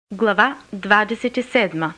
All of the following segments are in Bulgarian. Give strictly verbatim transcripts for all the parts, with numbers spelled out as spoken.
Глава двадесет и седма.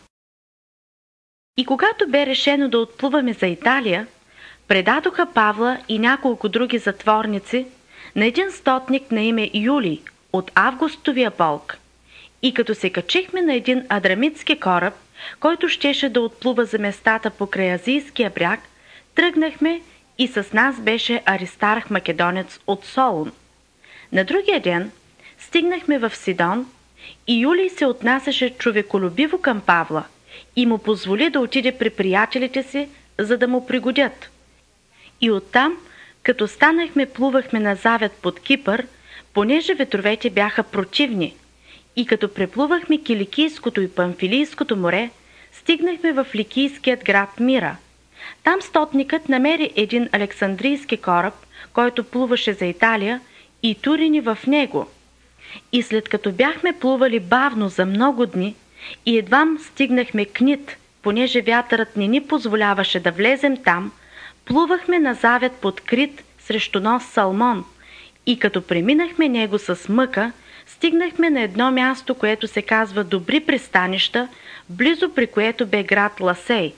И когато бе решено да отплуваме за Италия, предадоха Павла и няколко други затворници на един стотник на име Юлий от Августовия полк. И като се качихме на един адрамитски кораб, който щеше да отплува за местата покрай Азийския бряг, тръгнахме и с нас беше Аристарх Македонец от Солун. На другия ден стигнахме в Сидон и Юлий се отнасяше човеколюбиво към Павла и му позволи да отиде при приятелите си, за да му пригодят. И оттам, като станахме, плувахме на завет под Кипър, понеже ветровете бяха противни, и като преплувахме Киликийското и Памфилийското море, стигнахме в ликийският град Мира. Там стотникът намери един александрийски кораб, който плуваше за Италия, и тури ни в него. И след като бяхме плували бавно за много дни и едвам стигнахме Книт, понеже вятърът не ни позволяваше да влезем там, плувахме на завет под Крит срещу нос Салмон, и като преминахме него с мъка, стигнахме на едно място, което се казва Добри пристанища, близо при което бе град Ласей.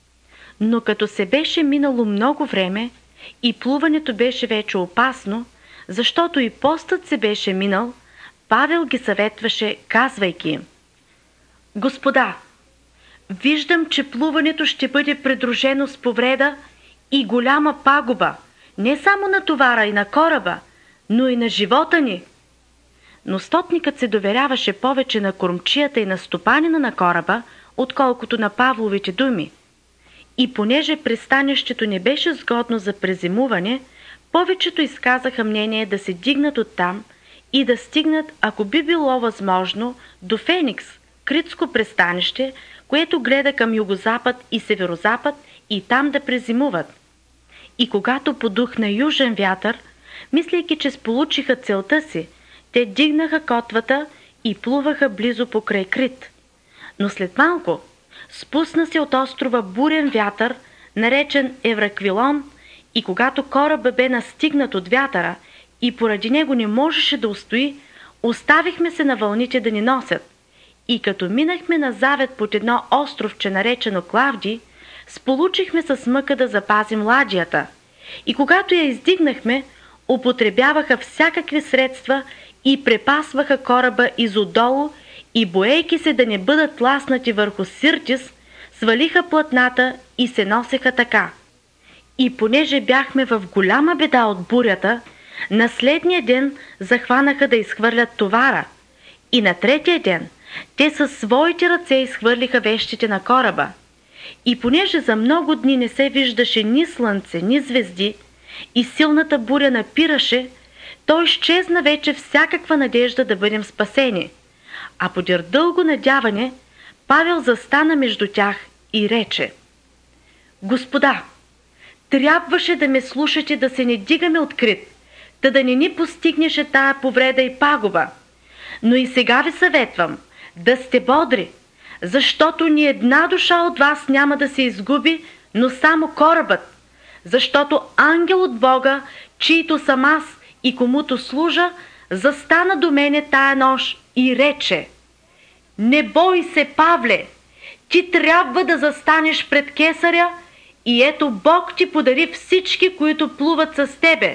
Но като се беше минало много време и плуването беше вече опасно, защото и постът се беше минал, Павел ги съветваше, казвайки им: „Господа, виждам, че плуването ще бъде придружено с повреда и голяма пагуба, не само на товара и на кораба, но и на живота ни.“ Но стотникът се доверяваше повече на кормчията и на стопанина на кораба, отколкото на Павловите думи. И понеже пристанището не беше сгодно за презимуване, повечето изказаха мнение да се дигнат оттам и да стигнат, ако би било възможно, до Феникс, критско пристанище, което гледа към югозапад и северозапад, и там да презимуват. И когато подухна южен вятър, мислейки, че сполучиха целта си, те дигнаха котвата и плуваха близо покрай Крит. Но след малко спусна се от острова бурен вятър, наречен Евраквилон, и когато корабът бе настигнат от вятъра и поради него не можеше да устои, оставихме се на вълните да ни носят. И като минахме на завет под едно островче, наречено Клавди, сполучихме с мъка да запазим ладията. И когато я издигнахме, употребяваха всякакви средства и препасваха кораба изотдолу, и боейки се да не бъдат ласнати върху Сиртис, свалиха платната и се носеха така. И понеже бяхме в голяма беда от бурята, на следния ден захванаха да изхвърлят товара, и на третия ден те със своите ръце изхвърлиха вещите на кораба. И понеже за много дни не се виждаше ни слънце, ни звезди, и силната буря напираше, то изчезна вече всякаква надежда да бъдем спасени. А подир дълго надяване, Павел застана между тях и рече: „Господа, трябваше да ме слушате да се не дигаме от Крит, та да не ни постигнеше тая повреда и пагуба. Но и сега ви съветвам да сте бодри, защото ни една душа от вас няма да се изгуби, но само корабът, защото ангел от Бога, чието съм аз и комуто служа, застана до мене тая нощ и рече: „Не бой се, Павле, ти трябва да застанеш пред кесаря, и ето Бог ти подари всички, които плуват с тебе.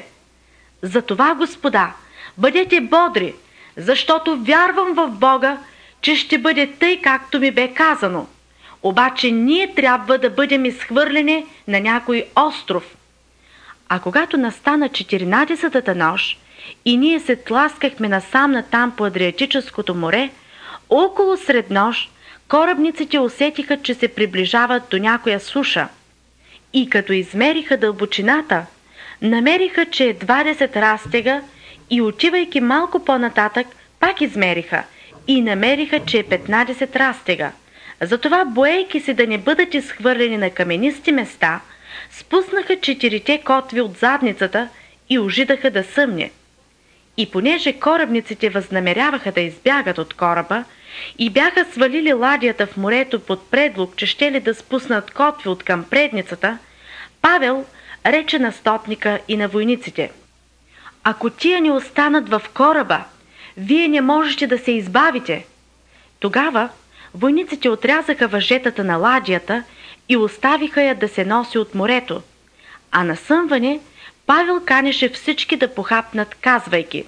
Затова, господа, бъдете бодри, защото вярвам в Бога, че ще бъде тъй, както ми бе казано. Обаче ние трябва да бъдем изхвърлени на някой остров.“ А когато настана четиринадесетата нощ и ние се тласкахме насам натам по Адриатическото море, около среднощ корабниците усетиха, че се приближават до някоя суша. И като измериха дълбочината, намериха, че е двадесет растега, и отивайки малко по-нататък, пак измериха и намериха, че е петнадесет растега. Затова, боейки се да не бъдат изхвърлени на каменисти места, спуснаха четирите котви от задницата и ожидаха да съмне. И понеже корабниците възнамеряваха да избягат от кораба и бяха свалили ладията в морето под предлог, че щели да спуснат котви от към предницата, Павел рече на стотника и на войниците: „Ако тия не останат в кораба, вие не можете да се избавите.“ Тогава войниците отрязаха въжетата на ладията и оставиха я да се носи от морето, а на съмване Павел канеше всички да похапнат, казвайки: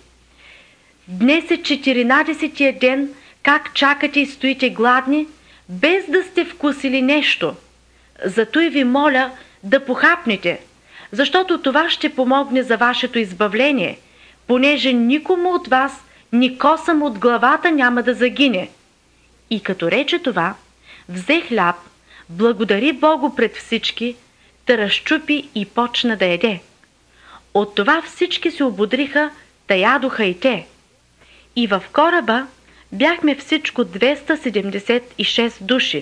„Днес е четиринадесетия ден, как чакате и стоите гладни, без да сте вкусили нещо. Зато и ви моля да похапнете, защото това ще помогне за вашето избавление, понеже никому от вас ни косъм от главата няма да загине.“ И като рече това, взе хляб, благодари Богу пред всички, та разчупи и почна да яде. От това всички се ободриха, та ядоха и те. И в кораба бяхме всичко двеста седемдесет и шест души.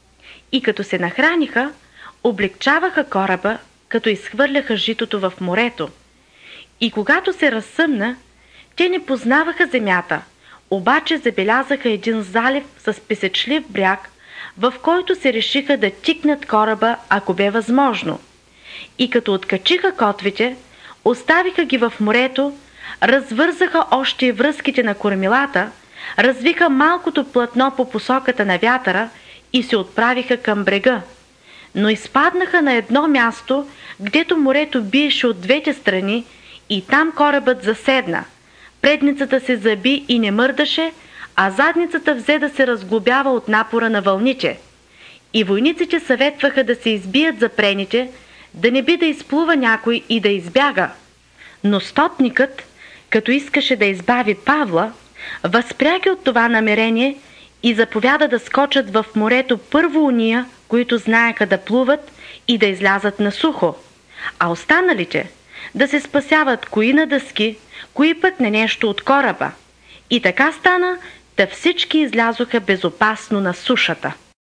И като се нахраниха, облегчаваха кораба, като изхвърляха житото в морето. И когато се разсъмна, те не познаваха земята, обаче забелязаха един залив с песечлив бряг, в който се решиха да тикнат кораба, ако бе възможно. И като откачиха котвите, оставиха ги в морето, развързаха още и връзките на кормилата, развиха малкото платно по посоката на вятъра и се отправиха към брега. Но изпаднаха на едно място, гдето морето биеше от двете страни, и там корабът заседна. Предницата се заби и не мърдаше, а задницата взе да се разглобява от напора на вълните. И войниците съветваха да се избият запрените, да не би да изплува някой и да избяга. Но стотникът, като искаше да избави Павла, възпря ги от това намерение и заповяда да скочат в морето първо уния, които знаеха да плуват и да излязат на сухо, а останалите да се спасяват кои на дъски, кои път на нещо от кораба. И така стана, та всички излязоха безопасно на сушата.